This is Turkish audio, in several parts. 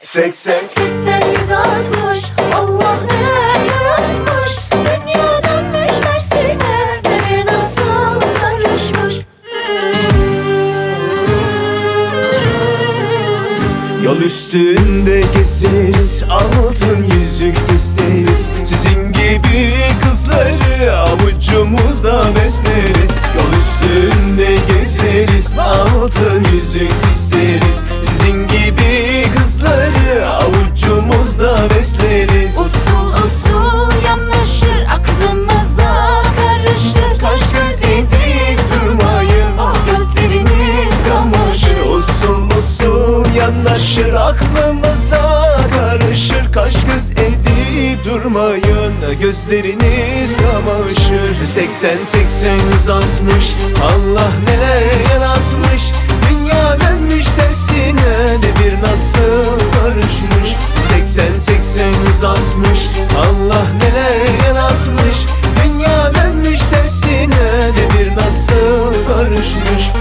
80 160 Allah neler yaratmış. Dünya dönmüş tersine, devir nasıl karışmış. Yol üstünde gezeriz, altın yüzük isteriz. Sizin gibi kızları avucumuzda besleriz. Yol üstünde gezeriz, altın yüzük isteriz. Sizin gibi kızları avucumuzda besleriz. Usul usul yanaşır, aklımıza karışır. Kaş göz edip durmayın, gözleriniz kamaşır. Usul usul yanaşır, aklımıza karışır. Kaş göz edip durmayın, gözleriniz kamaşır. 80 160 Allah neler yaratmış. Dünya dönmüş tersine, devir nasıl karışmış. 80 160 Allah neler yaratmış. Dünya dönmüş tersine, devir nasıl karışmış.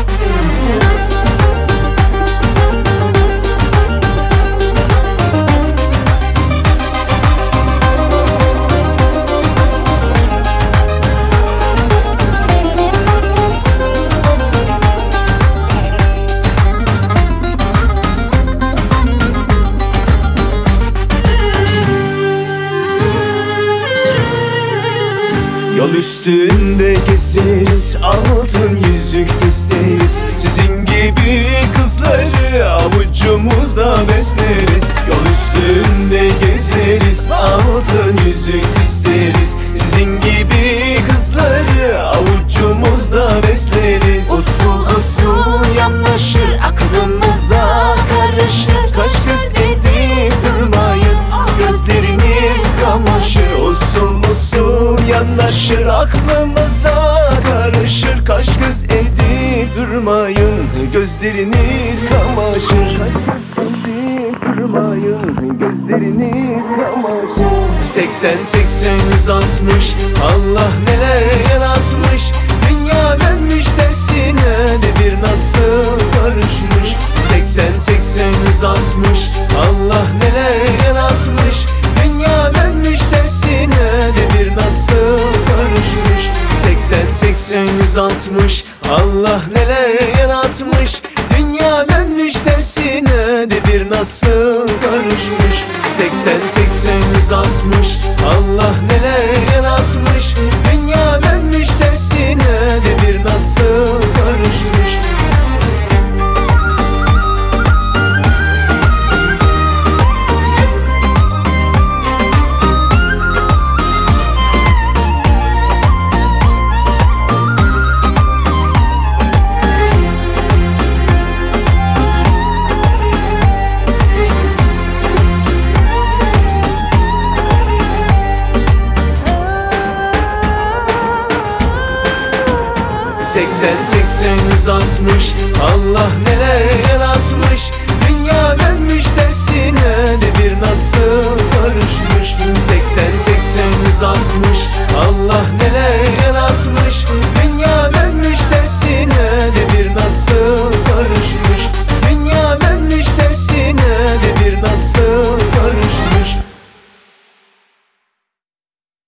Yol üstünde gezeriz, altın yüzük isteriz. Sizin gibi kızları avucumuzda besleriz. Yol üstünde gezeriz, altın yüzük isteriz. Sizin gibi kızları avucumuzda besleriz. Usul usul yanaşır, aklımıza karışır. Kaş göz edip durmayın, gözleriniz kamaşır. Usul usul yanaşır, aklımıza karışır. Kaş göz edip durmayın, gözleriniz kamaşır. Durmayın, gözleriniz kamaşır. 80 160 Allah neler yaratmış. Dünya dönmüş tersine, devir nasıl karışmış. 80 160 Allah neler yaratmış. Dünya dönmüş tersine, devir nasıl karışmış. 80 160 Allah neler yaratmış. Dünya dönmüş tersine, devir nasıl karışmış. 80 160 Allah neler yaratmış. Dünya dönmüş tersine, devir nasıl karışmış. Seksen 160 Allah neler yaratmış. Dünya dönmüş tersine, devir nasıl karışmış. 80 160 Allah neler